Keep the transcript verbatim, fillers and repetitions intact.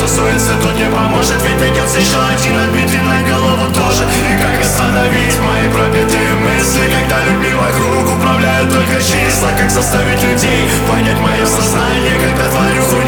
кто суется, тот не поможет. Ведь найдется еще один отбитый на голову тоже. И как остановить мои пропитые мысли, когда людьми вокруг управляют только числа? Как заставить людей понять мое сознание, когда тварь уходит